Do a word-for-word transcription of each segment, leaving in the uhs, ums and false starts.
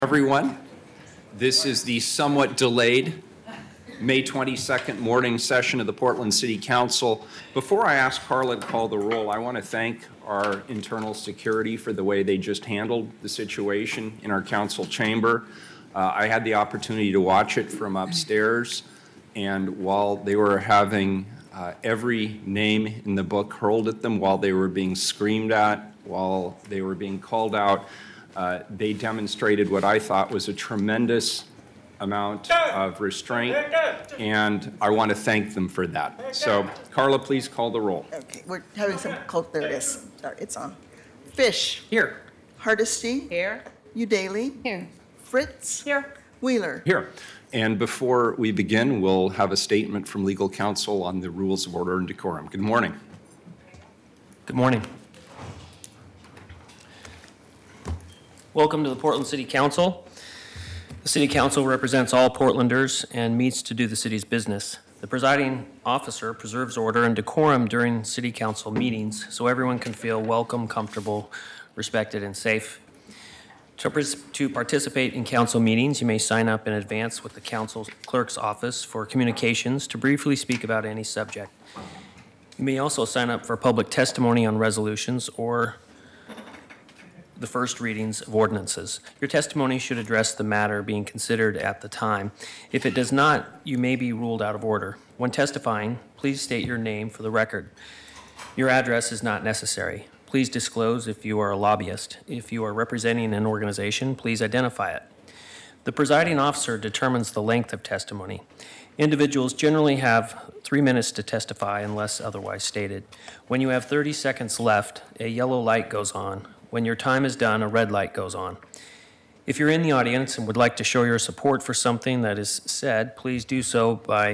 Everyone, this is the somewhat delayed May twenty-second morning session of the Portland City Council. Before I ask Carla to call the roll, I want to thank our internal security for the way they just handled the situation in our council chamber. Uh, I had the opportunity to watch it from upstairs, and while they were having uh, every name in the book hurled at them, while they were being screamed at, while they were being called out, Uh, they demonstrated what I thought was a tremendous amount of restraint, and I want to thank them for that. So, Carla, please call the roll. Okay, we're having some cult. There it is. Sorry, it's on. Fish. Here. Hardesty. Here. Udaly. Here. Fritz. Here. Wheeler. Here. And before we begin, we'll have a statement from legal counsel on the rules of order and decorum. Good morning. Good morning. Welcome to the Portland City Council. The City Council represents all Portlanders and meets to do the city's business. The presiding officer preserves order and decorum during City Council meetings so everyone can feel welcome, comfortable, respected, and safe. To, to participate in council meetings, you may sign up in advance with the council clerk's office for communications to briefly speak about any subject. You may also sign up for public testimony on resolutions or the first readings of ordinances. Your testimony should address the matter being considered at the time. If it does not, you may be ruled out of order. When testifying, please state your name for the record. Your address is not necessary. Please disclose if you are a lobbyist. If you are representing an organization, please identify it. The presiding officer determines the length of testimony. Individuals generally have three minutes to testify unless otherwise stated. When you have thirty seconds left, a yellow light goes on. When your time is done, a red light goes on. If you're in the audience and would like to show your support for something that is said, please do so by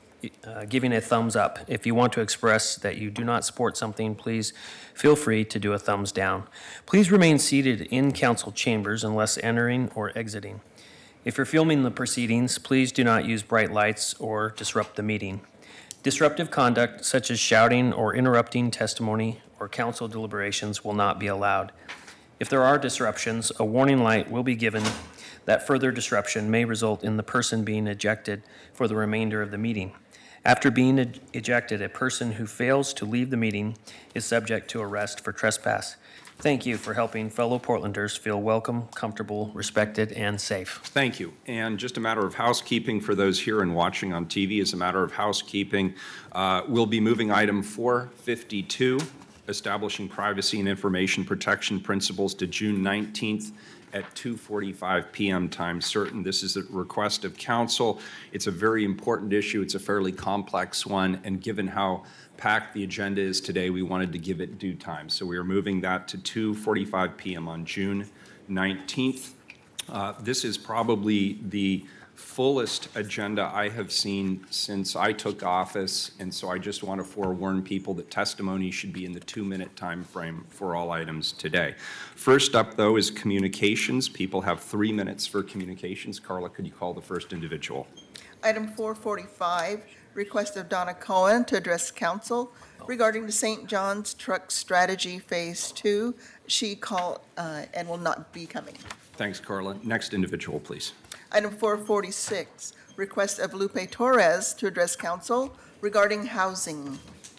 uh, giving a thumbs up. If you want to express that you do not support something, please feel free to do a thumbs down. Please remain seated in council chambers unless entering or exiting. If you're filming the proceedings, please do not use bright lights or disrupt the meeting. Disruptive conduct, such as shouting or interrupting testimony or council deliberations, will not be allowed. If there are disruptions, a warning light will be given that further disruption may result in the person being ejected for the remainder of the meeting. After being ej- ejected, a person who fails to leave the meeting is subject to arrest for trespass. Thank you for helping fellow Portlanders feel welcome, comfortable, respected, and safe. Thank you. And just a matter of housekeeping for those here and watching on T V, as a matter of housekeeping, uh, we'll be moving item four fifty-two, establishing privacy and information protection principles, to June nineteenth at two forty-five p m time certain. This is a request of council. It's a very important issue. It's a fairly complex one, and given how packed the agenda is today, we wanted to give it due time. So we are moving that to two forty-five p m on June nineteenth. Uh, this is probably the fullest agenda I have seen since I took office, and so I just want to forewarn people that testimony should be in the two-minute time frame for all items today. First up, though, is communications. People have three minutes for communications. Carla, could you call the first individual? Item four forty-five, request of Donna Cohen to address council regarding the Saint John's Truck Strategy Phase Two. She called uh, and will not be coming. Thanks, Carla. Next individual, please. Item four forty-six, request of Lupe Torres to address council regarding housing.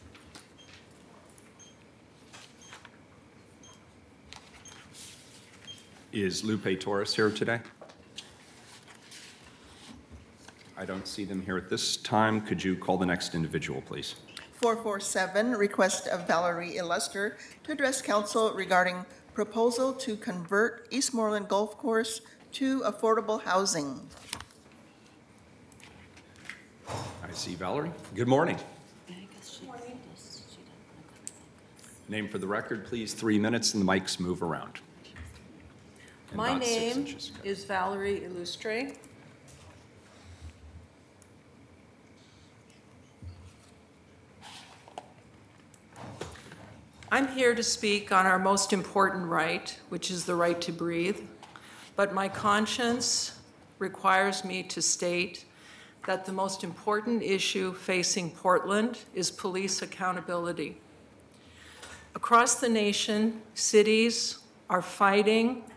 Is Lupe Torres here today? I don't see them here at this time. Could you call the next individual, please? four forty-seven, request of Valerie Illuster to address council regarding proposal to convert Eastmoreland Golf Course to affordable housing. I see Valerie. Good morning. Name for the record, please. Three minutes, and the mics move around. And My about six name inches. is Valerie Illustre. I'm here to speak on our most important right, which is the right to breathe. But my conscience requires me to state that the most important issue facing Portland is police accountability. Across the nation, cities are fighting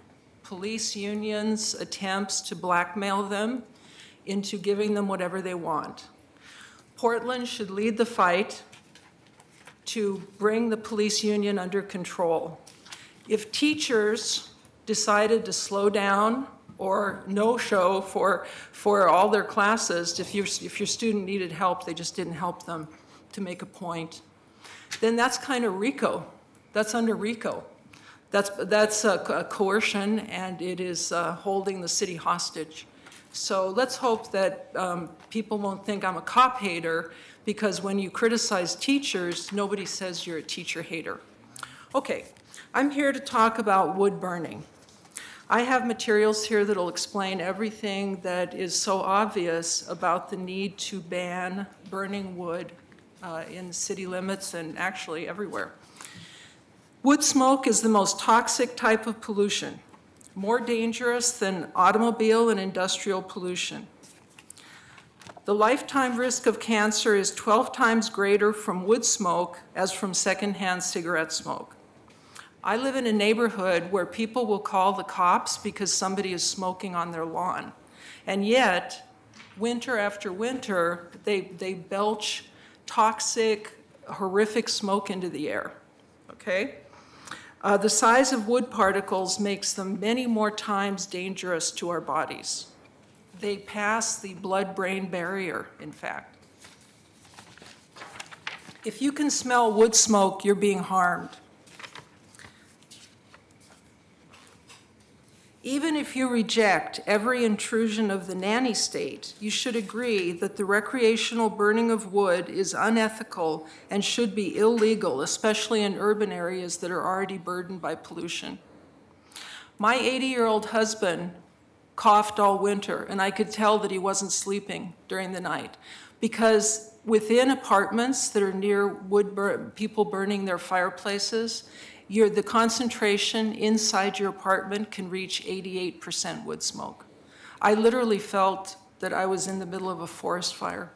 police unions' attempts to blackmail them into giving them whatever they want. Portland should lead the fight to bring the police union under control. If teachers decided to slow down or no-show for, for all their classes, if, your if your student needed help, they just didn't help them to make a point, then that's kind of RICO. That's under RICO. That's, that's a, a coercion, and it is uh, holding the city hostage. So let's hope that um, people won't think I'm a cop hater, because when you criticize teachers, nobody says you're a teacher hater. Okay, I'm here to talk about wood burning. I have materials here that will explain everything that is so obvious about the need to ban burning wood uh, in city limits and actually everywhere. Wood smoke is the most toxic type of pollution, more dangerous than automobile and industrial pollution. The lifetime risk of cancer is twelve times greater from wood smoke as from secondhand cigarette smoke. I live in a neighborhood where people will call the cops because somebody is smoking on their lawn. And yet, winter after winter, they, they belch toxic, horrific smoke into the air, okay? Uh, the size of wood particles makes them many more times dangerous to our bodies. They pass the blood-brain barrier, in fact. If you can smell wood smoke, you're being harmed. Even if you reject every intrusion of the nanny state, you should agree that the recreational burning of wood is unethical and should be illegal, especially in urban areas that are already burdened by pollution. My eighty-year-old husband coughed all winter, and I could tell that he wasn't sleeping during the night, because within apartments that are near wood bur- people burning their fireplaces, Your, the concentration inside your apartment can reach eighty-eight percent wood smoke. I literally felt that I was in the middle of a forest fire,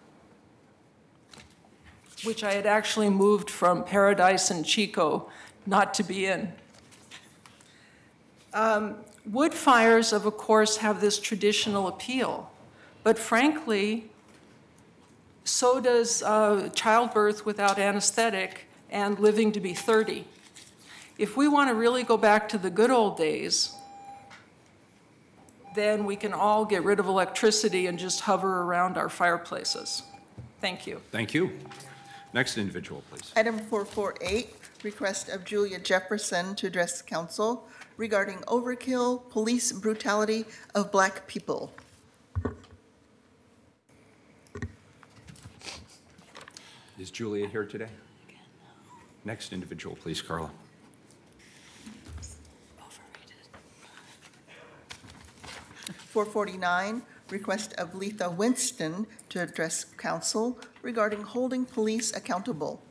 which I had actually moved from Paradise and Chico not to be in. Um, wood fires, of course, have this traditional appeal, but frankly, so does uh, childbirth without anesthetic and living to be thirty. If we want to really go back to the good old days, then we can all get rid of electricity and just hover around our fireplaces. Thank you. Thank you. Next individual, please. Item four forty-eight, request of Julia Jefferson to address council regarding overkill police brutality of Black people. Is Julia here today? Next individual, please, Carla. four forty-nine, request of Letha Winston to address council regarding holding police accountable.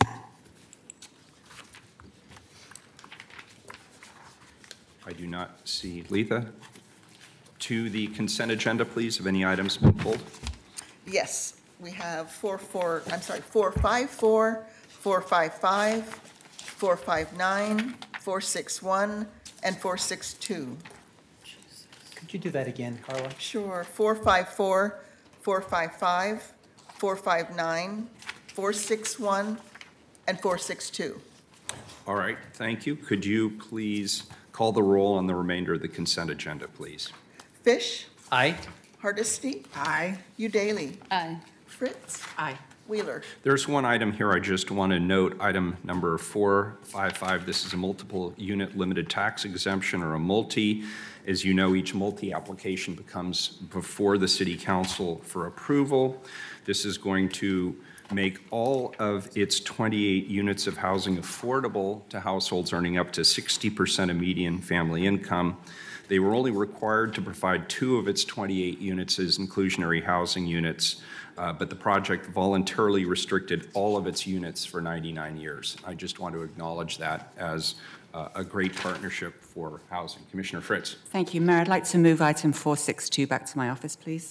I do not see Letha. To the consent agenda, please, have any items been pulled? Yes, we have four four, I'm sorry, four five four, four five five, four five nine, four six one, and four six two. Could you do that again, Carla? Sure, four five four, four five five, four five nine, four six one, and four six two. All right, thank you. Could you please call the roll on the remainder of the consent agenda, please? Fish, Aye. Hardesty, Aye. Udaly, Aye. Fritz, Aye. Wheeler. There's one item here I just want to note, item number four five five. This is a multiple unit limited tax exemption, or a multi. As you know, each multi-application becomes before the city council for approval. This is going to make all of its twenty-eight units of housing affordable to households earning up to sixty percent of median family income. They were only required to provide two of its twenty-eight units as inclusionary housing units, uh, but the project voluntarily restricted all of its units for ninety-nine years. I just want to acknowledge that as uh, a great partnership for housing. Commissioner Fritz. Thank you, Mayor. I'd like to move item four six two back to my office, please.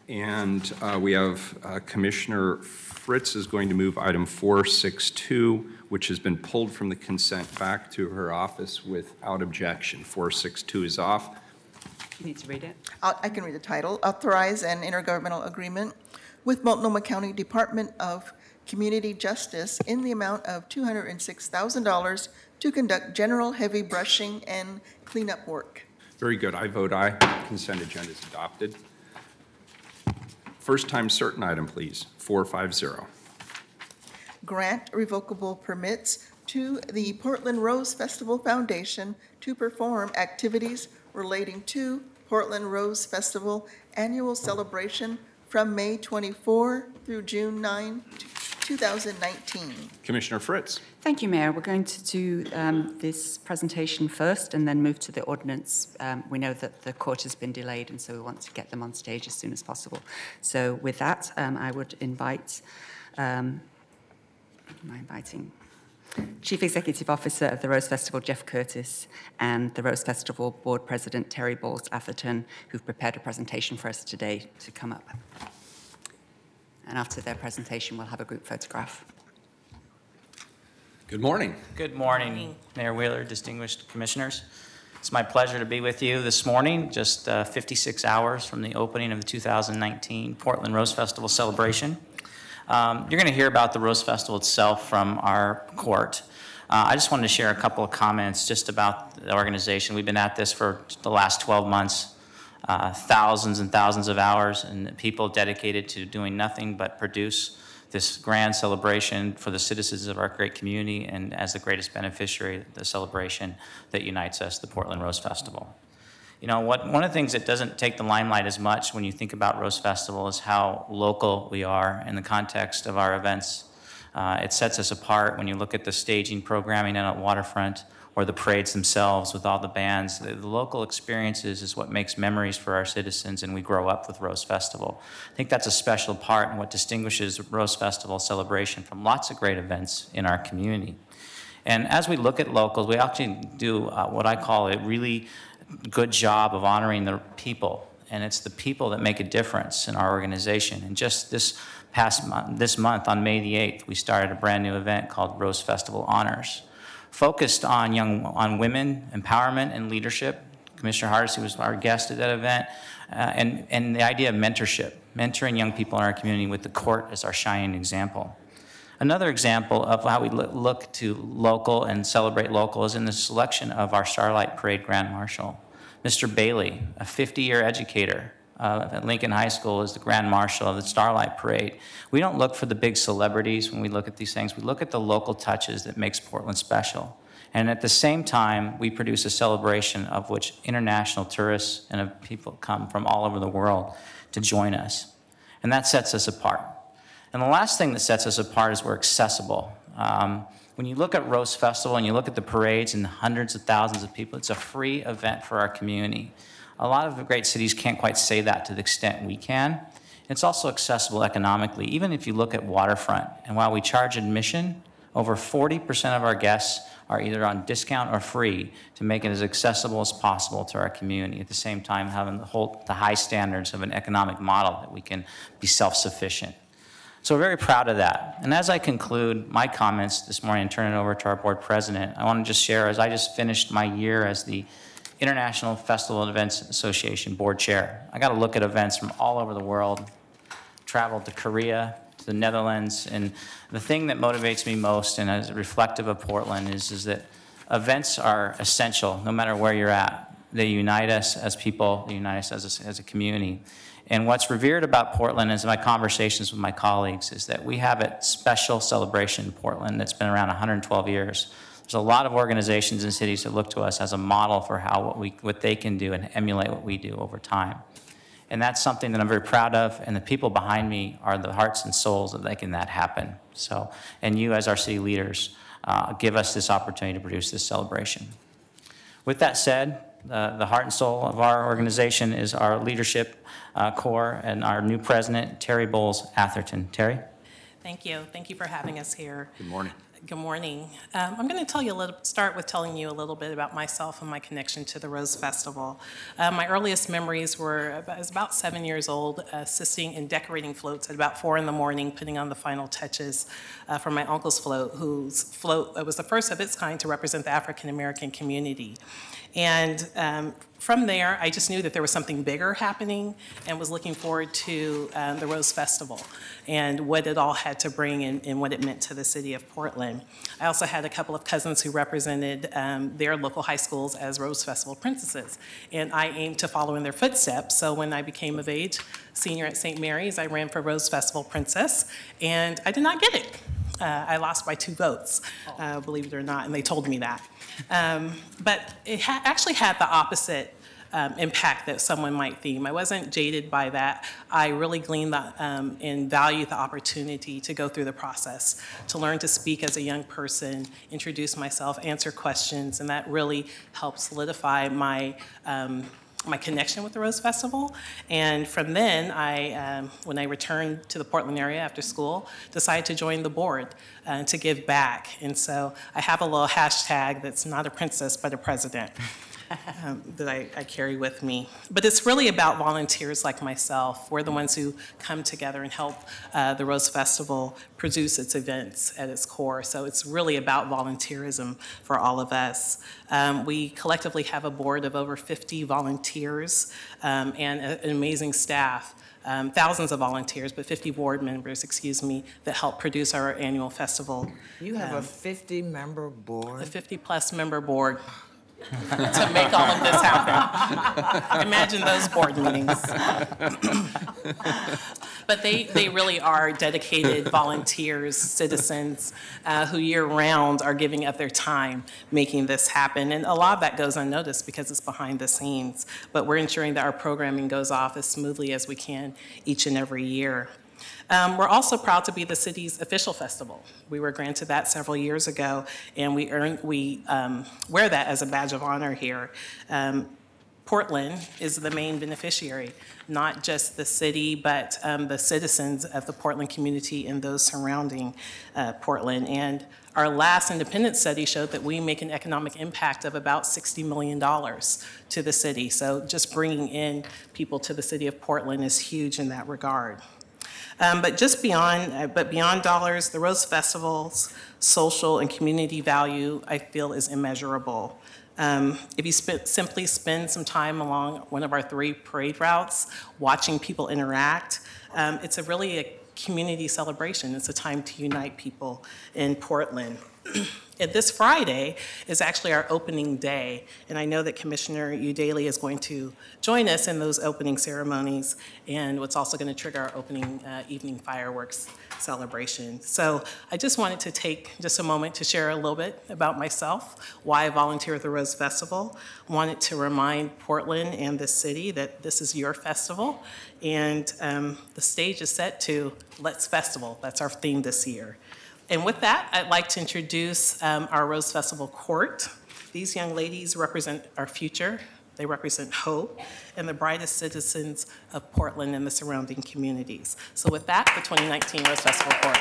And uh, we have uh, Commissioner Fritz is going to move item four six two, which has been pulled from the consent back to her office without objection. four six two is off. You need to read it. I'll- I can read the title. Authorize an intergovernmental agreement with Multnomah County Department of Community Justice in the amount of two hundred six thousand dollars to conduct general heavy brushing and cleanup work. Very good. I vote aye. Consent agenda is adopted. First time certain item, please. four five zero. Grant revocable permits to the Portland Rose Festival Foundation to perform activities relating to Portland Rose Festival Annual Celebration from May twenty-fourth through June ninth, two thousand nineteen. Commissioner Fritz. Thank you, Mayor. We're going to do um, this presentation first and then move to the ordinance. Um, we know that the court has been delayed, and so we want to get them on stage as soon as possible. So with that, um, I would invite, um, am I inviting? Chief Executive Officer of the Rose Festival, Jeff Curtis, and the Rose Festival Board President, Terry Bowles Atherton, who've prepared a presentation for us today, to come up. And after their presentation, we'll have a group photograph. Good morning. Good morning, Mayor Wheeler, distinguished commissioners. It's my pleasure to be with you this morning, just uh, fifty-six hours from the opening of the two thousand nineteen Portland Rose Festival celebration. Um, you're going to hear about the Rose Festival itself from our court. Uh, I just wanted to share a couple of comments just about the organization. We've been at this for the last twelve months, uh, thousands and thousands of hours, and people dedicated to doing nothing but produce this grand celebration for the citizens of our great community, and as the greatest beneficiary, the celebration that unites us, the Portland Rose Festival. You know, what, one of the things that doesn't take the limelight as much when you think about Rose Festival is how local we are in the context of our events. Uh, it sets us apart when you look at the staging programming out at Waterfront or the parades themselves with all the bands. The, the local experiences is what makes memories for our citizens, and we grow up with Rose Festival. I think that's a special part and what distinguishes Rose Festival celebration from lots of great events in our community. And as we look at locals, we actually do uh, what I call a really good job of honoring the people, and it's the people that make a difference in our organization. And just this past month, this month on May the eighth, we started a brand new event called Rose Festival Honors, focused on young, on women empowerment and leadership. Commissioner Hardesty was our guest at that event, uh, and, and the idea of mentorship, mentoring young people in our community with the court as our shining example. Another example of how we look to local and celebrate local is in the selection of our Starlight Parade Grand Marshal. Mister Bailey, a fifty-year educator uh, at Lincoln High School, is the Grand Marshal of the Starlight Parade. We don't look for the big celebrities when we look at these things. We look at the local touches that makes Portland special. And at the same time, we produce a celebration of which international tourists and people come from all over the world to join us. And that sets us apart. And the last thing that sets us apart is we're accessible. Um, when you look at Rose Festival and you look at the parades and the hundreds of thousands of people, it's a free event for our community. A lot of the great cities can't quite say that to the extent we can. It's also accessible economically, even if you look at Waterfront. And while we charge admission, over forty percent of our guests are either on discount or free to make it as accessible as possible to our community, at the same time having the, whole, the high standards of an economic model that we can be self-sufficient. So we're very proud of that. And as I conclude my comments this morning and turn it over to our board president, I want to just share, as I just finished my year as the International Festival and Events Association board chair, I got to look at events from all over the world, traveled to Korea, to the Netherlands, and the thing that motivates me most and is reflective of Portland is, is that events are essential no matter where you're at. They unite us as people, they unite us as a, as a community. And what's revered about Portland is my conversations with my colleagues is that we have a special celebration in Portland that's been around one hundred twelve years. There's a lot of organizations and cities that look to us as a model for how what, we, what they can do and emulate what we do over time. And that's something that I'm very proud of, and the people behind me are the hearts and souls of making that happen. So, and you as our city leaders uh, give us this opportunity to produce this celebration. With that said, uh, the heart and soul of our organization is our leadership uh, core and our new president, Terry Bowles Atherton. Terry? Thank you. Thank you for having us here. Good morning. Good morning. Um, I'm going to tell you a little, start with telling you a little bit about myself and my connection to the Rose Festival. Uh, my earliest memories were about, I was about seven years old, assisting in decorating floats at about four in the morning, putting on the final touches uh, for my uncle's float, whose float was the first of its kind to represent the African American community. And um, from there, I just knew that there was something bigger happening and was looking forward to um, the Rose Festival and what it all had to bring and, and what it meant to the city of Portland. I also had a couple of cousins who represented um, their local high schools as Rose Festival princesses, and I aimed to follow in their footsteps. So when I became of age, senior at Saint Mary's, I ran for Rose Festival Princess, and I did not get it. Uh, I lost by two votes, uh, believe it or not, and they told me that. Um, but it ha actually had the opposite um, impact that someone might think. I wasn't jaded by that. I really gleaned the, um, and valued the opportunity to go through the process, to learn to speak as a young person, introduce myself, answer questions, and that really helped solidify my um, my connection with the Rose Festival. And from then, I, um, when I returned to the Portland area after school, decided to join the board uh, to give back. And so I have a little hashtag that's not a princess, but a president. Um, that I, I carry with me. But it's really about volunteers like myself. We're the ones who come together and help uh, the Rose Festival produce its events at its core. So it's really about volunteerism for all of us. Um, we collectively have a board of over fifty volunteers um, and a, an amazing staff. Um, thousands of volunteers, but fifty board members, excuse me, that help produce our annual festival. You have um, a fifty-member board? A fifty-plus member board. To make all of this happen. Imagine those board meetings. But they, they really are dedicated volunteers, citizens uh, who year-round are giving up their time making this happen. And a lot of that goes unnoticed because it's behind the scenes. But we're ensuring that our programming goes off as smoothly as we can each and every year. Um, we're also proud to be the city's official festival. We were granted that several years ago, and we, earn, we um, wear that as a badge of honor here. Um, Portland is the main beneficiary, not just the city, but um, the citizens of the Portland community and those surrounding uh, Portland. And our last independent study showed that we make an economic impact of about sixty million dollars to the city. So just bringing in people to the city of Portland is huge in that regard. Um, but just beyond, uh, but beyond dollars, the Rose Festival's social and community value, I feel, is immeasurable. Um, if you sp simply spend some time along one of our three parade routes, watching people interact, um, it's a really a community celebration. It's a time to unite people in Portland. And this Friday is actually our opening day, and I know that Commissioner Udaley is going to join us in those opening ceremonies, and what's also going to trigger our opening uh, evening fireworks celebration. So I just wanted to take just a moment to share a little bit about myself, why I volunteer at the Rose Festival. Wanted to remind Portland and the city that this is your festival, and um, the stage is set to Let's Festival. That's our theme this year. And with that, I'd like to introduce um, our Rose Festival Court. These young ladies represent our future. They represent hope and the brightest citizens of Portland and the surrounding communities. So with that, the twenty nineteen Rose Festival Court.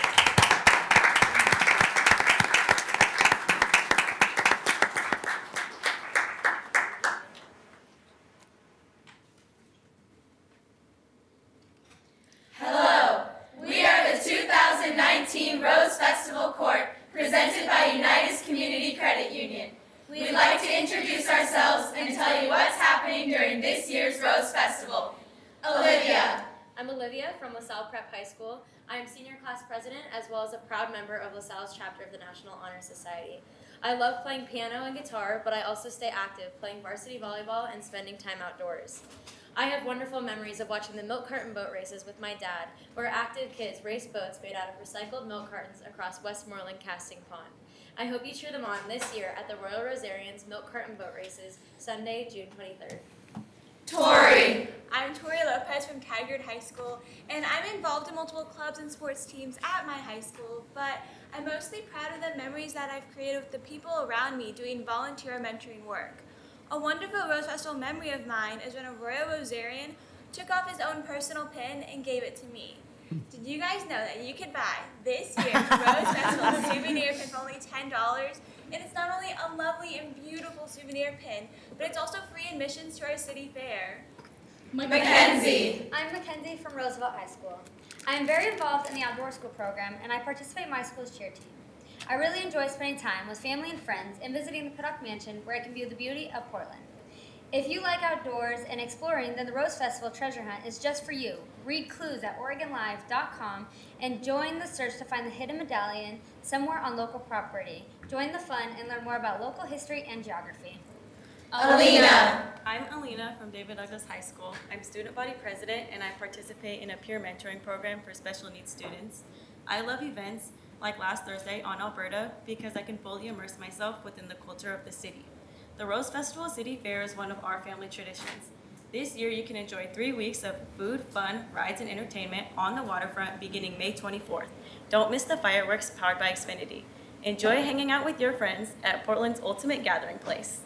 Rose Festival Court, presented by Unitas Community Credit Union. We'd like to introduce ourselves and tell you what's happening during this year's Rose Festival. Olivia. I'm Olivia from LaSalle Prep High School. I am senior class president as well as a proud member of LaSalle's chapter of the National Honor Society. I love playing piano and guitar, but I also stay active, playing varsity volleyball and spending time outdoors. I have wonderful memories of watching the milk carton boat races with my dad, where active kids race boats made out of recycled milk cartons across Westmoreland Casting Pond. I hope you cheer them on this year at the Royal Rosarians Milk Carton Boat Races, Sunday, June twenty-third. Tori. I'm Tori Lopez from Taggart High School, and I'm involved in multiple clubs and sports teams at my high school, but I'm mostly proud of the memories that I've created with the people around me doing volunteer mentoring work. A wonderful Rose Festival memory of mine is when a Royal Rosarian took off his own personal pin and gave it to me. Did you guys know that you could buy this year's Rose Festival souvenir pin for only ten dollars? And it's not only a lovely and beautiful souvenir pin, but it's also free admissions to our city fair. Mackenzie. I'm Mackenzie from Roosevelt High School. I am very involved in the outdoor school program, and I participate in my school's cheer team. I really enjoy spending time with family and friends and visiting the Piddock Mansion, where I can view the beauty of Portland. If you like outdoors and exploring, then the Rose Festival Treasure Hunt is just for you. Read clues at Oregon Live dot com and join the search to find the hidden medallion somewhere on local property. Join the fun and learn more about local history and geography. Alina. I'm Alina from David Douglas High School. I'm student body president and I participate in a peer mentoring program for special needs students. I love events like last Thursday on Alberta because I can fully immerse myself within the culture of the city. The Rose Festival City Fair is one of our family traditions. This year you can enjoy three weeks of food, fun, rides, and entertainment on the waterfront beginning May twenty-fourth. Don't miss the fireworks powered by Xfinity. Enjoy hanging out with your friends at Portland's ultimate gathering place.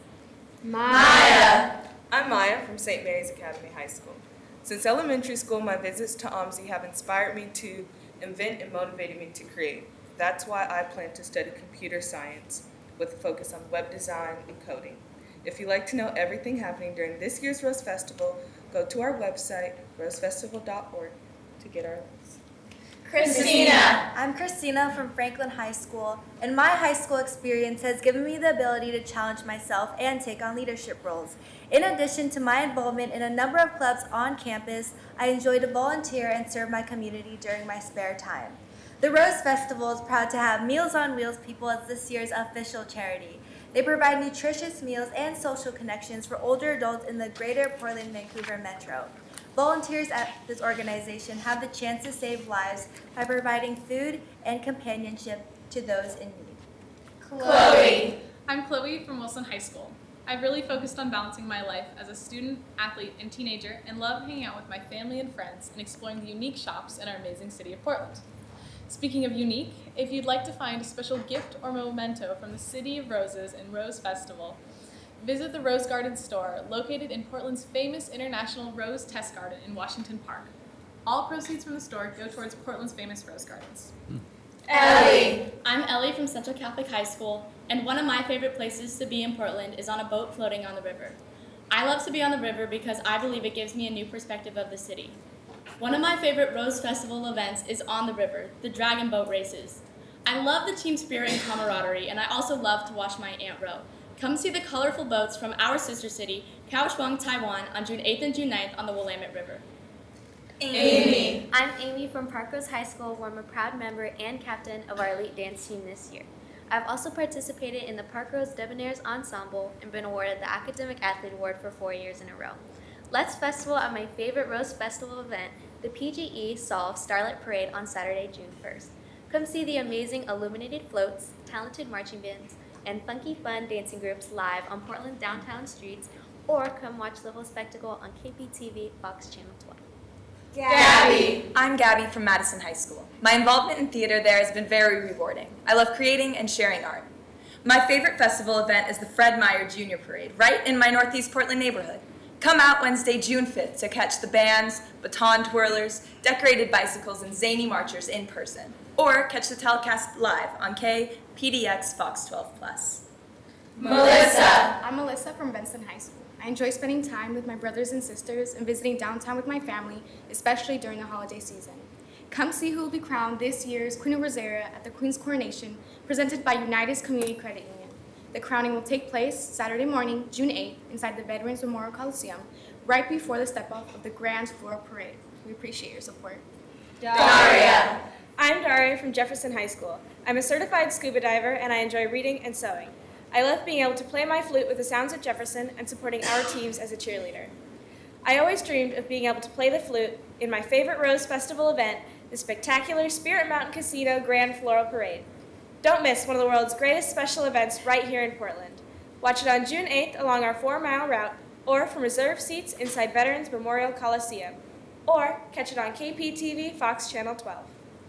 Maya. I'm Maya from Saint Mary's Academy High School. Since elementary school, my visits to O M S I have inspired me to invent and motivated me to create. That's why I plan to study computer science with a focus on web design and coding. If you'd like to know everything happening during this year's Rose Festival, go to our website, rose festival dot org, to get our links. Christina. I'm Christina from Franklin High School, and my high school experience has given me the ability to challenge myself and take on leadership roles. In addition to my involvement in a number of clubs on campus, I enjoy to volunteer and serve my community during my spare time. The Rose Festival is proud to have Meals on Wheels people as this year's official charity. They provide nutritious meals and social connections for older adults in the greater Portland-Vancouver metro. Volunteers at this organization have the chance to save lives by providing food and companionship to those in need. Chloe. I'm Chloe from Wilson High School. I've really focused on balancing my life as a student, athlete, and teenager, and love hanging out with my family and friends and exploring the unique shops in our amazing city of Portland. Speaking of unique, if you'd like to find a special gift or memento from the City of Roses and Rose Festival, visit the Rose Garden store, located in Portland's famous International Rose Test Garden in Washington Park. All proceeds from the store go towards Portland's famous rose gardens. Ellie! I'm Ellie from Central Catholic High School, and one of my favorite places to be in Portland is on a boat floating on the river. I love to be on the river because I believe it gives me a new perspective of the city. One of my favorite Rose Festival events is on the river, the Dragon Boat Races. I love the team spirit and camaraderie, and I also love to watch my aunt row. Come see the colorful boats from our sister city, Kaohsiung, Taiwan, on June eighth and June ninth on the Willamette River. Amy. I'm Amy from Parkrose High School, where I'm a proud member and captain of our elite dance team this year. I've also participated in the Parkrose Debonaires Ensemble and been awarded the Academic Athlete Award for four years in a row. Let's festival at my favorite Rose Festival event, the P G E Solve Starlight Parade on Saturday, June first. Come see the amazing illuminated floats, talented marching bands, and funky fun dancing groups live on Portland downtown streets, or come watch the whole spectacle on K P T V Fox Channel twelve. Gabby. I'm Gabby from Madison High School. My involvement in theater there has been very rewarding. I love creating and sharing art. My favorite festival event is the Fred Meyer Junior Parade, right in my Northeast Portland neighborhood. Come out Wednesday, June fifth to catch the bands, baton twirlers, decorated bicycles, and zany marchers in person. Or catch the telecast live on K P D X Fox twelve plus. Melissa. I'm Melissa from Benson High School. I enjoy spending time with my brothers and sisters and visiting downtown with my family, especially during the holiday season. Come see who will be crowned this year's Queen of Rosera at the Queen's Coronation, presented by Unitas Community Credit Union. The crowning will take place Saturday morning, June eighth, inside the Veterans Memorial Coliseum, right before the step-off of the Grand Floral Parade. We appreciate your support. Daria. I'm Daria from Jefferson High School. I'm a certified scuba diver, and I enjoy reading and sewing. I love being able to play my flute with the sounds of Jefferson and supporting our teams as a cheerleader. I always dreamed of being able to play the flute in my favorite Rose Festival event, the spectacular Spirit Mountain Casino Grand Floral Parade. Don't miss one of the world's greatest special events right here in Portland. Watch it on June eighth along our four-mile route, or from reserved seats inside Veterans Memorial Coliseum, or catch it on K P T V Fox Channel twelve.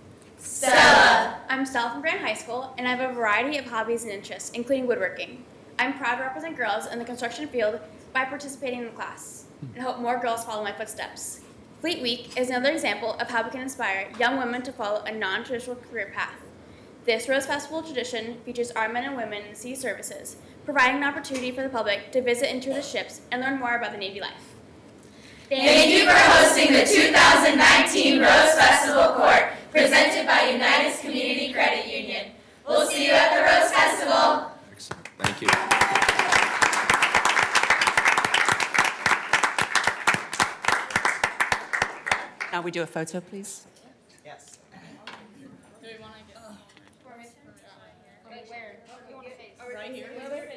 Stella. I'm Stella from Grand High School, and I have a variety of hobbies and interests, including woodworking. I'm proud to represent girls in the construction field by participating in the class, and hope more girls follow my footsteps. Fleet Week is another example of how we can inspire young women to follow a non-traditional career path. This Rose Festival tradition features our men and women in sea services, providing an opportunity for the public to visit and tour the ships and learn more about the Navy life. Thank you for hosting the two thousand nineteen Rose Festival Court, presented by Unitas Community Credit Union. We'll see you at the Rose Festival. Excellent. Thank you. Now we do a photo, please. Yes. Right here.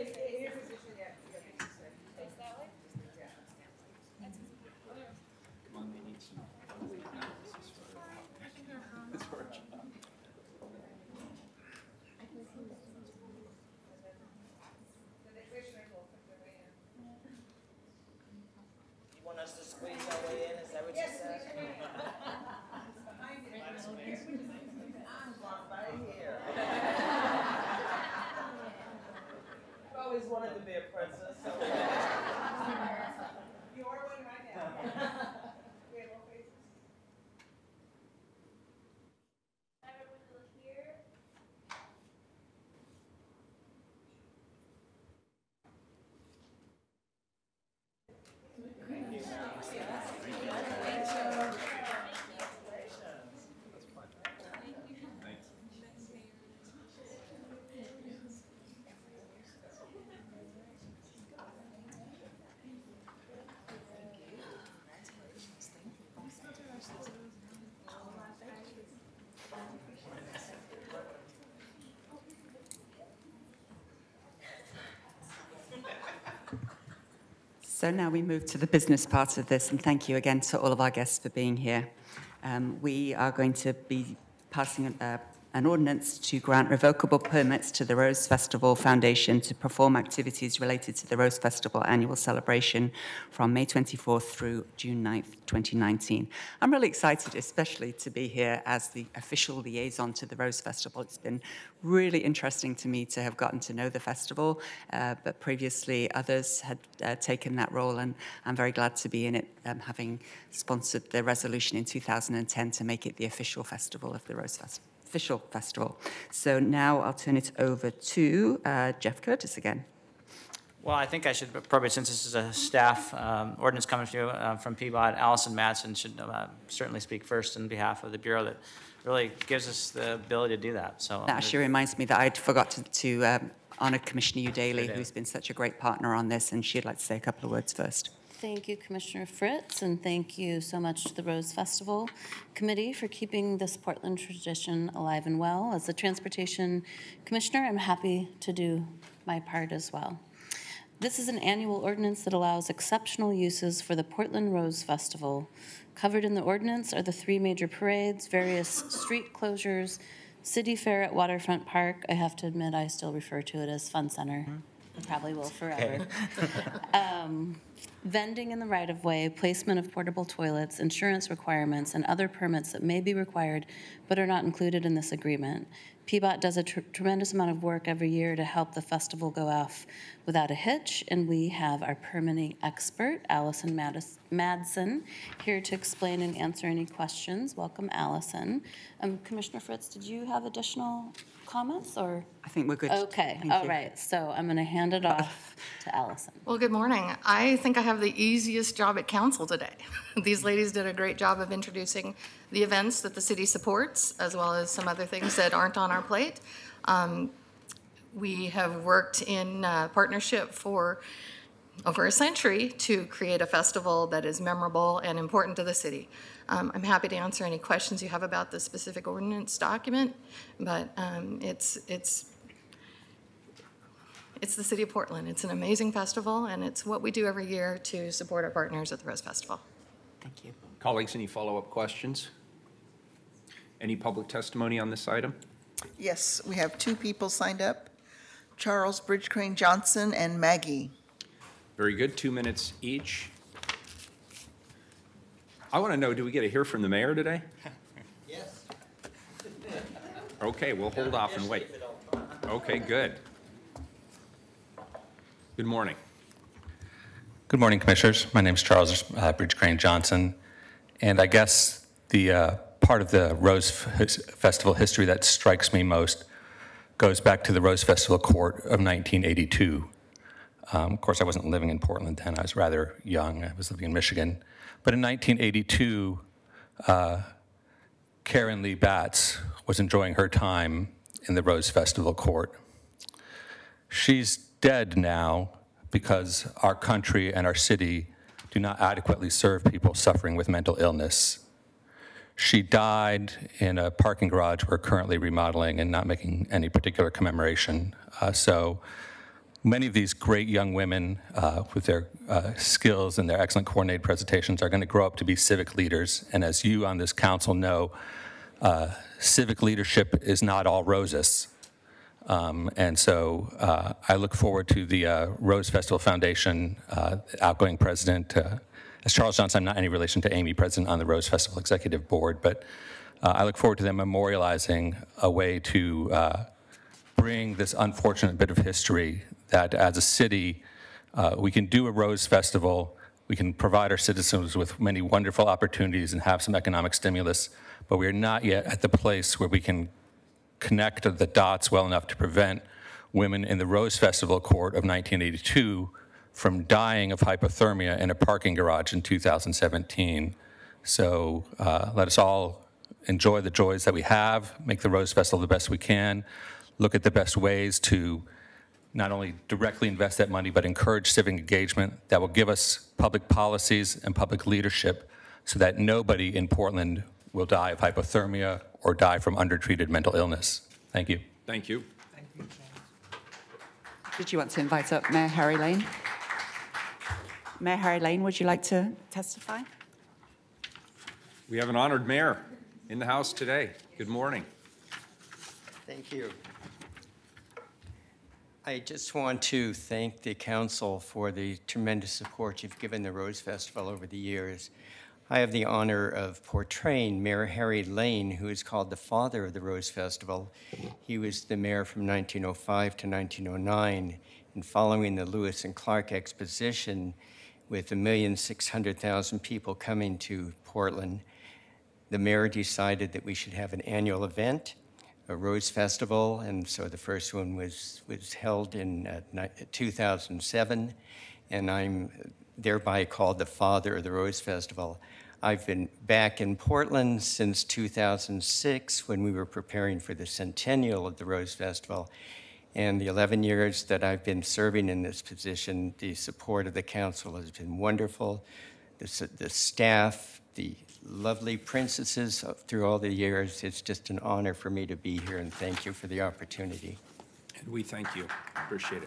You want us to squeeze our way in? Is that what you said? I've always wanted to be a princess. So you are one right now. So now we move to the business part of this, and thank you again to all of our guests for being here. Um, we are going to be passing an, uh, an ordinance to grant revocable permits to the Rose Festival Foundation to perform activities related to the Rose Festival annual celebration from May twenty-fourth through June ninth, twenty nineteen. I'm really excited, especially to be here as the official liaison to the Rose Festival. It's been really interesting to me to have gotten to know the festival, uh, but previously others had uh, taken that role, and I'm very glad to be in it, um, having sponsored the resolution in two thousand ten to make it the official festival of the Rose Festival. Official festival. So now I'll turn it over to uh, Jeff Curtis again. Well, I think I should probably, since this is a staff um, ordinance coming to you uh, from P B O T, Allison Madsen should uh, certainly speak first on behalf of the Bureau that really gives us the ability to do that. So That actually reminds me that I'd forgot to, to um, honor Commissioner Udaly, who's been such a great partner on this, and she'd like to say a couple of words first. Thank you, Commissioner Fritz, and thank you so much to the Rose Festival Committee for keeping this Portland tradition alive and well. As the Transportation Commissioner, I'm happy to do my part as well. This is an annual ordinance that allows exceptional uses for the Portland Rose Festival. Covered in the ordinance are the three major parades, various street closures, City Fair at Waterfront Park. I have to admit, I still refer to it as Fun Center. I probably will forever. um, vending in the right-of-way, placement of portable toilets, insurance requirements, and other permits that may be required but are not included in this agreement. P B O T does a tr tremendous amount of work every year to help the festival go off without a hitch, and we have our permitting expert, Allison Madis Madsen, here to explain and answer any questions. Welcome, Allison. Um, Commissioner Fritz, did you have additional comments, or? I think we're good. Okay, Thank all you. right. So I'm going to hand it off to Allison. Well, good morning. I think I have the easiest job at council today. These ladies did a great job of introducing the events that the city supports, as well as some other things that aren't on our plate. Um, we have worked in uh, partnership for over a century to create a festival that is memorable and important to the city. Um, I'm happy to answer any questions you have about the specific ordinance document, but um, it's it's it's the city of Portland. It's an amazing festival, and it's what we do every year to support our partners at the Rose Festival. Thank you. Colleagues, any follow-up questions? Any public testimony on this item? Yes, we have two people signed up, Charles Bridge Crane Johnson and Maggie. Very good, two minutes each. I want to know, do we get to hear from the mayor today? Yes. Okay, we'll hold off and wait. Okay, good. Good morning. Good morning, Commissioners. My name is Charles uh, Bridge Crane Johnson, And I guess the uh, part of the Rose F- Festival history that strikes me most goes back to the Rose Festival Court of nineteen eighty-two. Um, of course, I wasn't living in Portland then. I was rather young. I was living in Michigan. But in nineteen eighty-two, uh, Karen Lee Batts was enjoying her time in the Rose Festival Court. She's dead now because our country and our city do not adequately serve people suffering with mental illness. She died in a parking garage we're currently remodeling and not making any particular commemoration. Uh, so many of these great young women uh, with their uh, skills and their excellent coordinated presentations are going to grow up to be civic leaders. And as you on this council know, uh, civic leadership is not all roses. Um, and so uh, I look forward to the uh, Rose Festival Foundation uh, outgoing president. Uh, as Charles Johnson, I'm not any relation to Amy, president on the Rose Festival Executive Board, but uh, I look forward to them memorializing a way to uh, bring this unfortunate bit of history that as a city, uh, we can do a Rose Festival, we can provide our citizens with many wonderful opportunities and have some economic stimulus, but we are not yet at the place where we can connect the dots well enough to prevent women in the Rose Festival Court of nineteen eighty-two from dying of hypothermia in a parking garage in two thousand seventeen. So uh, let us all enjoy the joys that we have, make the Rose Festival the best we can, look at the best ways to not only directly invest that money, but encourage civic engagement that will give us public policies and public leadership so that nobody in Portland will die of hypothermia or die from undertreated mental illness. Thank you. Thank you. Did you want to invite up Mayor Harry Lane? Mayor Harry Lane, would you like to testify? We have an honored mayor in the house today. Good morning. Thank you. I just want to thank the council for the tremendous support you've given the Rose Festival over the years. I have the honor of portraying Mayor Harry Lane, who is called the father of the Rose Festival. He was the mayor from nineteen oh five to nineteen oh nine, and following the Lewis and Clark Exposition, with a million six hundred thousand people coming to Portland, the mayor decided that we should have an annual event, a Rose Festival, and so the first one was, was held in uh, two thousand seven, and I'm thereby called the father of the Rose Festival. I've been back in Portland since two thousand six when we were preparing for the centennial of the Rose Festival. And the eleven years that I've been serving in this position, the support of the council has been wonderful. The, the staff, the lovely princesses through all the years, it's just an honor for me to be here, and thank you for the opportunity. And we thank you. Appreciate it.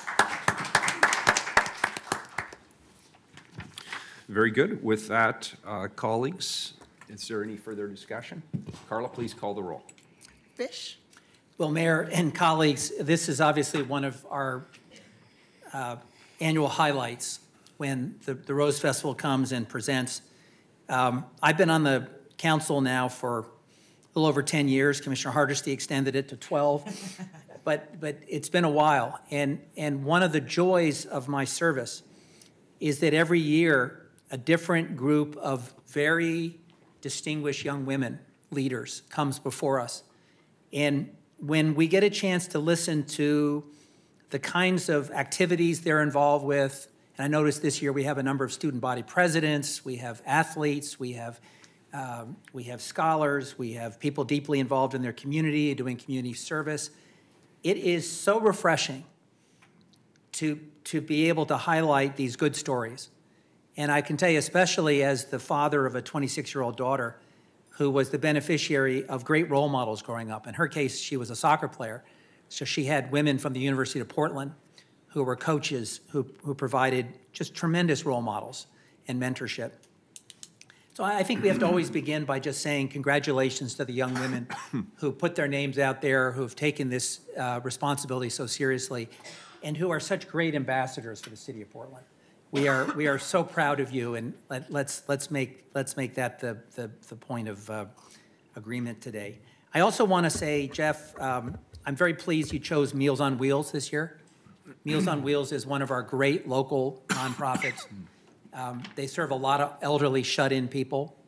Very good. With that, uh, colleagues, is there any further discussion? Carla, please call the roll. Fish? Well, Mayor and colleagues, this is obviously one of our uh, annual highlights when the, the Rose Festival comes and presents. Um, I've been on the council now for a little over ten years. Commissioner Hardesty extended it to twelve, but but it's been a while. And and one of the joys of my service is that every year a different group of very distinguished young women leaders comes before us. And when we get a chance to listen to the kinds of activities they're involved with, and I noticed this year we have a number of student body presidents, we have athletes, we have um, we have scholars, we have people deeply involved in their community, doing community service. It is so refreshing to, to be able to highlight these good stories. And I can tell you, especially as the father of a twenty-six-year-old daughter who was the beneficiary of great role models growing up. In her case, she was a soccer player. So she had women from the University of Portland who were coaches who, who provided just tremendous role models and mentorship. So I think we have to always begin by just saying congratulations to the young women who put their names out there, who have taken this uh, responsibility so seriously, and who are such great ambassadors for the city of Portland. We are we are so proud of you, and let, let's let's make let's make that the the, the point of uh, agreement today. I also want to say, Jeff, um, I'm very pleased you chose Meals on Wheels this year. Meals on Wheels is one of our great local nonprofits. Um, they serve a lot of elderly shut-in people,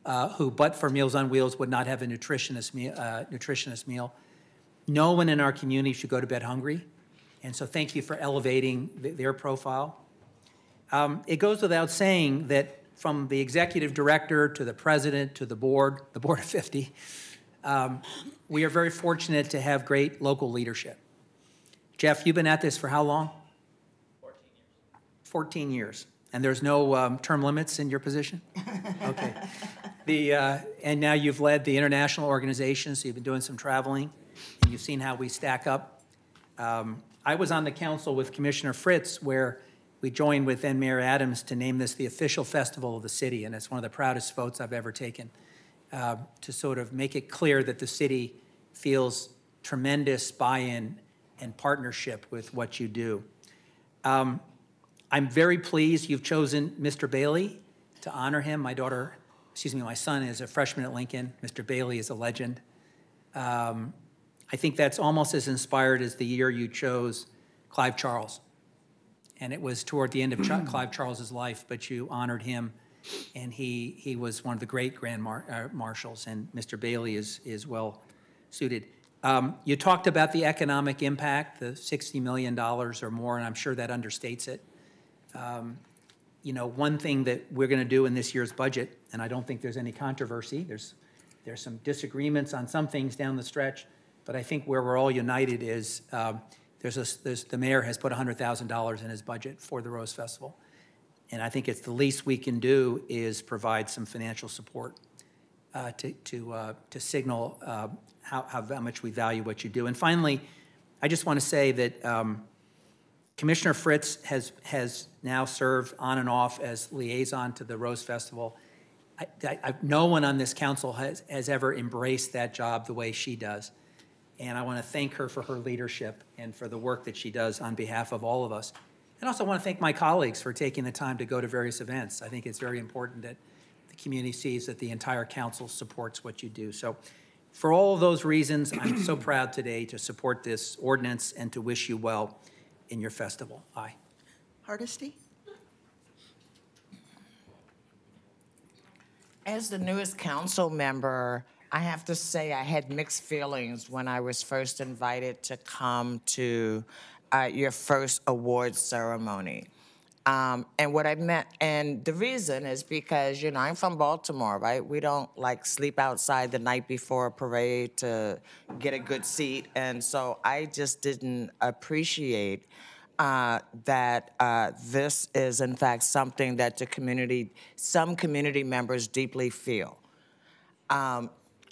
uh, who, but for Meals on Wheels, would not have a nutritionist, me- uh, nutritionist meal. No one in our community should go to bed hungry. And so thank you for elevating th- their profile. Um, it goes without saying that from the executive director to the president to the board, the board of fifty, um, we are very fortunate to have great local leadership. Jeff, you've been at this for how long? fourteen years. fourteen years. And there's no um, term limits in your position? Okay. The, uh, and now you've led the international organization, so you've been doing some traveling, and you've seen how we stack up. Um, I was on the council with Commissioner Fritz, where we joined with then Mayor Adams to name this the official festival of the city, and it's one of the proudest votes I've ever taken, uh, to sort of make it clear that the city feels tremendous buy-in and partnership with what you do. Um, I'm very pleased you've chosen Mister Bailey to honor him. My daughter, excuse me, my son is a freshman at Lincoln. Mister Bailey is a legend. Um, I think that's almost as inspired as the year you chose Clive Charles. And it was toward the end of Ch- Clive Charles's life, but you honored him, and he he was one of the great grand mar- uh, marshals, and Mister Bailey is is well suited. Um, you talked about the economic impact, the sixty million dollars or more, and I'm sure that understates it. Um, you know, one thing that we're going to do in this year's budget, and I don't think there's any controversy, there's there's some disagreements on some things down the stretch, but I think where we're all united is um, there's a, there's, the mayor has put one hundred thousand dollars in his budget for the Rose Festival. And I think it's the least we can do is provide some financial support uh, to, to, uh, to signal uh, how, how much we value what you do. And finally, I just want to say that um, Commissioner Fritz has, has now served on and off as liaison to the Rose Festival. I, I, I, no one on this council has, has ever embraced that job the way she does. And I want to thank her for her leadership and for the work that she does on behalf of all of us. And also want to thank my colleagues for taking the time to go to various events. I think it's very important that the community sees that the entire council supports what you do. So for all of those reasons, I'm so proud today to support this ordinance and to wish you well in your festival. Aye. Hardesty? As the newest council member, I have to say I had mixed feelings when I was first invited to come to uh, your first awards ceremony. Um, and what I meant, and the reason is because, you know, I'm from Baltimore, right? We don't like sleep outside the night before a parade to get a good seat. And so I just didn't appreciate uh, that uh, this is in fact something that the community, some community members deeply feel. Um,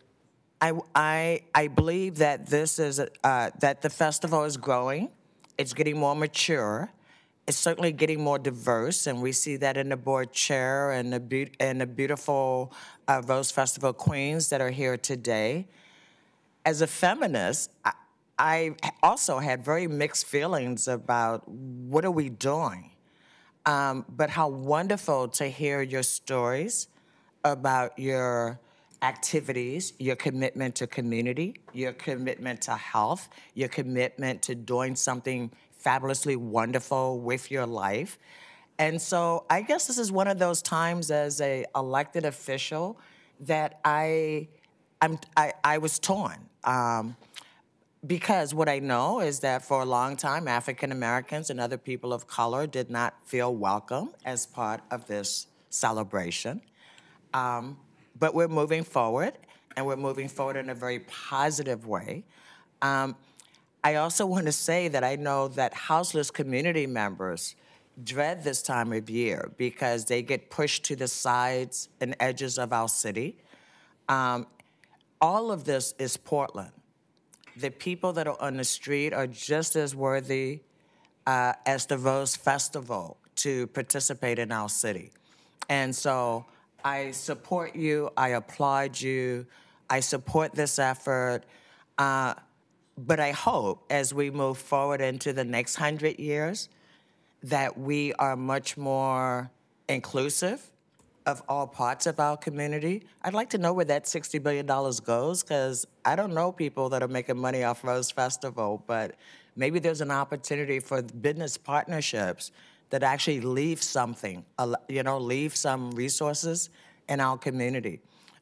I, I, I believe that this is, uh, that the festival is growing. It's getting more mature. It's certainly getting more diverse, and we see that in the board chair and the, be and the beautiful uh, Rose Festival queens that are here today. As a feminist, I, I also had very mixed feelings about what are we doing, um, but how wonderful to hear your stories about your activities, your commitment to community, your commitment to health, your commitment to doing something fabulously wonderful with your life. And so I guess this is one of those times as a elected official that I, I'm, I, I was torn. Um, because what I know is that for a long time, African Americans and other people of color did not feel welcome as part of this celebration. Um, But we're moving forward, and we're moving forward in a very positive way. Um, I also want to say that I know that houseless community members dread this time of year because they get pushed to the sides and edges of our city. Um, all of this is Portland. The people that are on the street are just as worthy uh, as the Rose Festival to participate in our city. And so I support you, I applaud you, I support this effort, uh, but I hope as we move forward into the next hundred years that we are much more inclusive of all parts of our community. I'd like to know where that sixty billion dollars goes, because I don't know people that are making money off Rose Festival, but maybe there's an opportunity for business partnerships that actually leave something, you know, leave some resources in our community.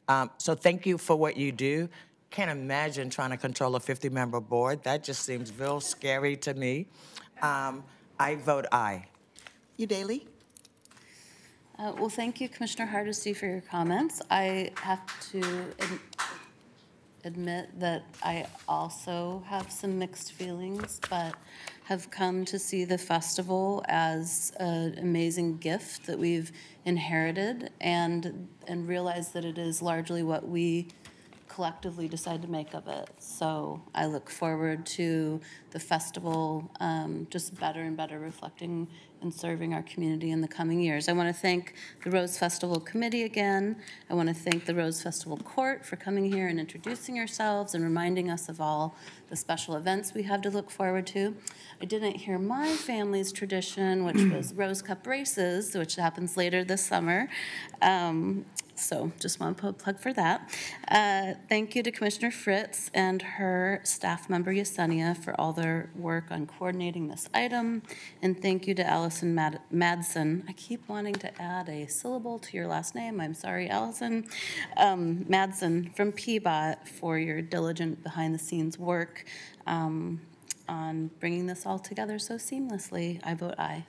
Um, so thank you for what you do. Can't imagine trying to control a fifty-member board. That just seems real scary to me. Um, I vote aye. Udaley? Uh, Well, thank you, Commissioner Hardesty, for your comments. I have to ad- admit that I also have some mixed feelings, but have come to see the festival as an amazing gift that we've inherited, and, and realize that it is largely what we collectively decide to make of it. So I look forward to the festival um, just better and better reflecting and serving our community in the coming years. I want to thank the Rose Festival Committee again. I want to thank the Rose Festival Court for coming here and introducing yourselves and reminding us of all the special events we have to look forward to. I didn't hear my family's tradition, which was Rose Cup races, which happens later this summer. Um, So just want to put a plug for that. Uh, thank you to Commissioner Fritz and her staff member Yesenia for all their work on coordinating this item. And thank you to Allison Mad Madsen. I keep wanting to add a syllable to your last name. I'm sorry, Allison. Um, Madsen from P B O T for your diligent behind-the-scenes work um, on bringing this all together so seamlessly. I vote aye.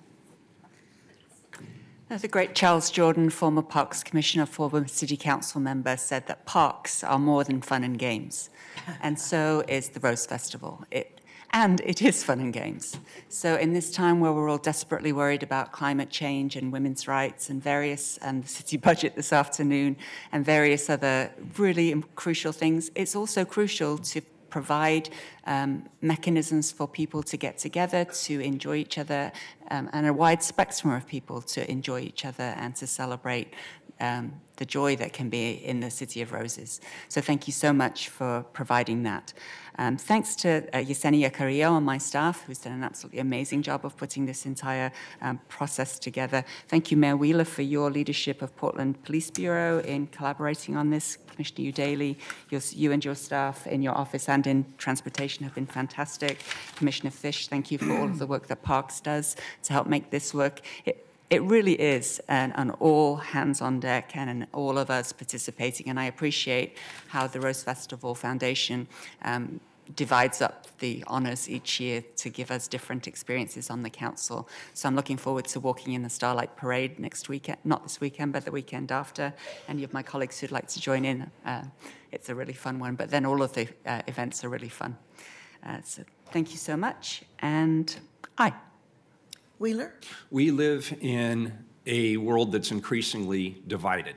The great Charles Jordan, former Parks Commissioner, former City Council member, said that parks are more than fun and games. And so is the Rose Festival. It, and it is fun and games. So in this time where we're all desperately worried about climate change and women's rights and various, and the city budget this afternoon, and various other really crucial things, it's also crucial to provide um, mechanisms for people to get together, to enjoy each other, um, and a wide spectrum of people to enjoy each other and to celebrate um, the joy that can be in the City of Roses. So thank you so much for providing that. Um, thanks to uh, Yesenia Carrillo and my staff, who's done an absolutely amazing job of putting this entire um, process together. Thank you, Mayor Wheeler, for your leadership of Portland Police Bureau in collaborating on this. Commissioner Udaley, your, you and your staff in your office and in transportation have been fantastic. Commissioner Fish, thank you for all of the work that Parks does to help make this work. It, It really is an, an all hands on deck and an all of us participating. And I appreciate how the Rose Festival Foundation um, divides up the honors each year to give us different experiences on the council. So I'm looking forward to walking in the Starlight Parade next weekend, not this weekend, but the weekend after. Any of my colleagues who'd like to join in, uh, it's a really fun one. But then all of the uh, events are really fun. Uh, so thank you so much. And aye. Wheeler? We live in a world that's increasingly divided.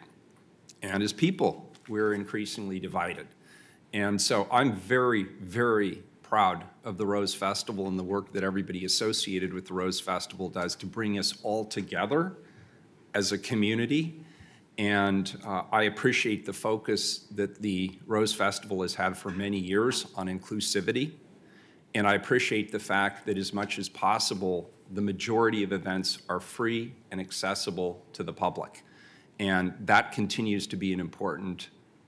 And as people, we're increasingly divided. And so I'm very, very proud of the Rose Festival and the work that everybody associated with the Rose Festival does to bring us all together as a community. And uh, I appreciate the focus that the Rose Festival has had for many years on inclusivity. And I appreciate the fact that as much as possible, the majority of events are free and accessible to the public. And that continues to be an important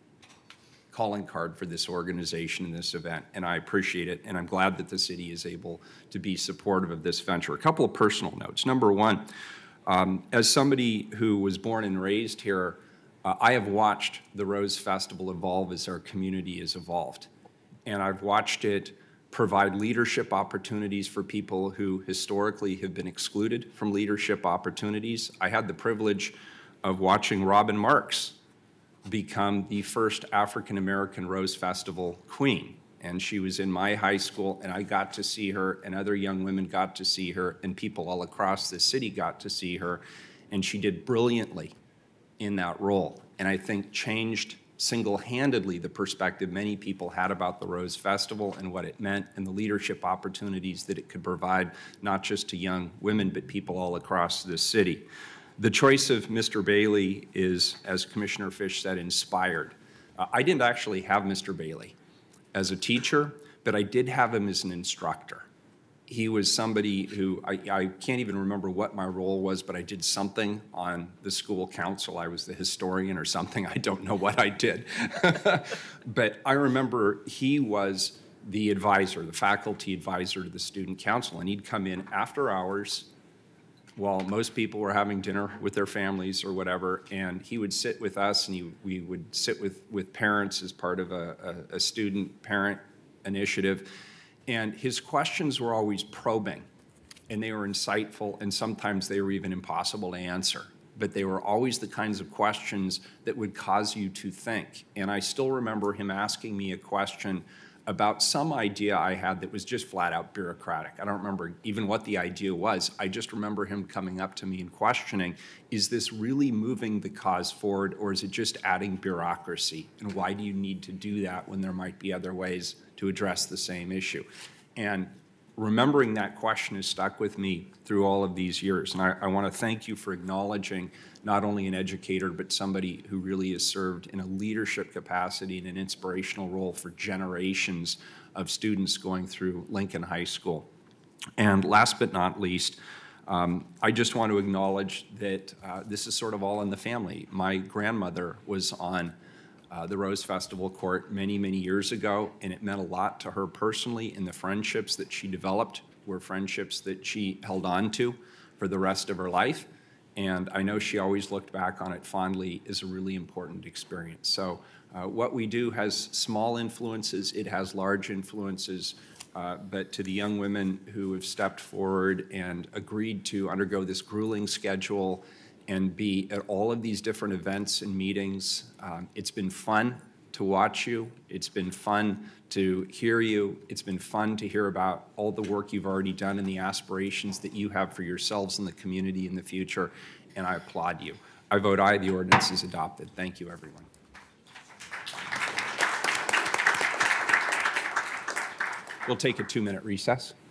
calling card for this organization and this event, and I appreciate it, and I'm glad that the city is able to be supportive of this venture. A couple of personal notes. Number one, um, as somebody who was born and raised here, uh, I have watched the Rose Festival evolve as our community has evolved, and I've watched it provide leadership opportunities for people who historically have been excluded from leadership opportunities. I had the privilege of watching Robin Marks become the first African-American Rose Festival queen. And she was in my high school, and I got to see her, and other young women got to see her, and people all across the city got to see her. And she did brilliantly in that role, and I think changed single-handedly the perspective many people had about the Rose Festival and what it meant and the leadership opportunities that it could provide, not just to young women, but people all across the city. The choice of Mister Bailey is, as Commissioner Fish said, inspired. Uh, I didn't actually have Mister Bailey as a teacher, but I did have him as an instructor. He was somebody who, I, I can't even remember what my role was, but I did something on the school council. I was the historian or something. I don't know what I did. But I remember he was the advisor, the faculty advisor to the student council, and he'd come in after hours while most people were having dinner with their families or whatever, and he would sit with us, and he, we would sit with, with parents as part of a, a, a student-parent initiative, and his questions were always probing, and they were insightful, and sometimes they were even impossible to answer. But they were always the kinds of questions that would cause you to think. And I still remember him asking me a question about some idea I had that was just flat out bureaucratic. I don't remember even what the idea was. I just remember him coming up to me and questioning, is this really moving the cause forward, or is it just adding bureaucracy? And why do you need to do that when there might be other ways to address the same issue? And remembering that question has stuck with me through all of these years. And I, I want to thank you for acknowledging not only an educator, but somebody who really has served in a leadership capacity and an inspirational role for generations of students going through Lincoln High School. And last but not least, um, I just want to acknowledge that uh, this is sort of all in the family. My grandmother was on Uh, the Rose Festival Court many, many years ago, and it meant a lot to her personally, and the friendships that she developed were friendships that she held on to for the rest of her life. And I know she always looked back on it fondly as a really important experience. So uh, what we do has small influences, it has large influences, uh, but to the young women who have stepped forward and agreed to undergo this grueling schedule and be at all of these different events and meetings. Um, it's been fun to watch you. It's been fun to hear you. It's been fun to hear about all the work you've already done and the aspirations that you have for yourselves and the community in the future, and I applaud you. I vote aye, the ordinance is adopted. Thank you, everyone. We'll take a two-minute recess.